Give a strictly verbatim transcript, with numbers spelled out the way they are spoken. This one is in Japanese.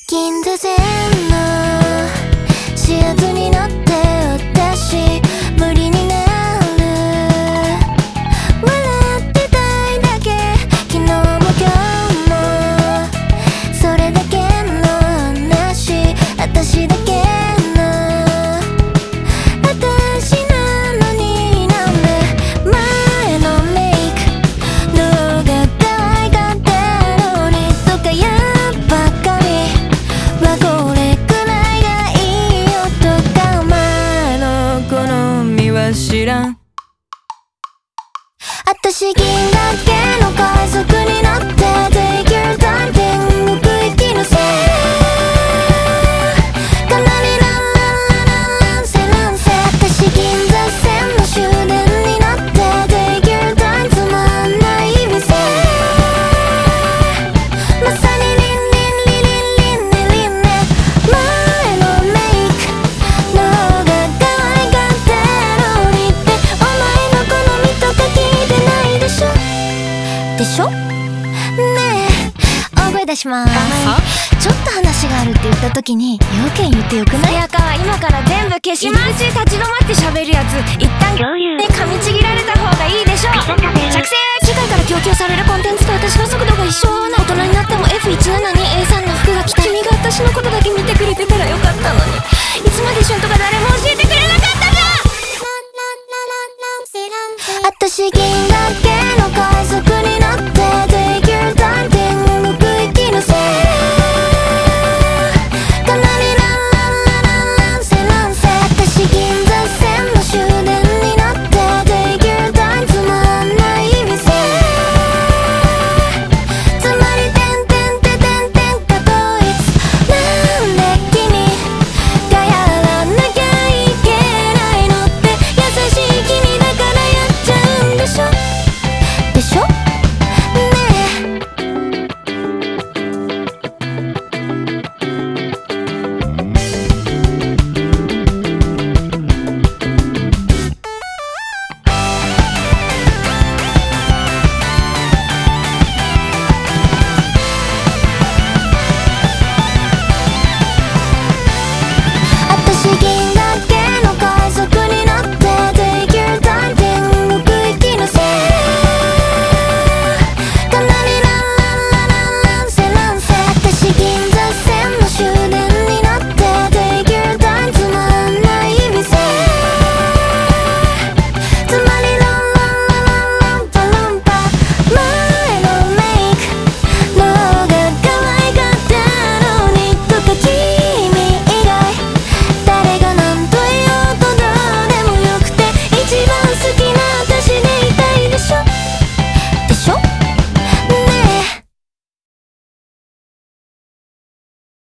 銀座線の始発に乗って私無理になる。笑ってたいだけ昨日も今日もそれだけの話。私だけの私なのになんで前のメイクのが可愛かったのにとかやっぱ髪はこれくらいがいいよとか前の好みは知らん。私銀だけの快速になって Take your time 天国行きのせいかなりランランランランランセランセ。私銀座線の終電になって Take your time つまんない店まさにリンリンリリンリンねリンね。前のメイクの方が可愛かったのにってお前の好みとか聞いてないでしょでしょねえ大声出しまーす。ちょっと話があるって言った時に要件言ってよくない？やかは今から全部消します。入り口立ち止まって喋るやつ一旦共有で噛みちぎられた方がいいでしょ。着生世界から供給されるコンテンツと私の速度が一緒な大人になっても エフいちななにエーさん の服が来た。君が私のことだけ見てくれてたらよかった。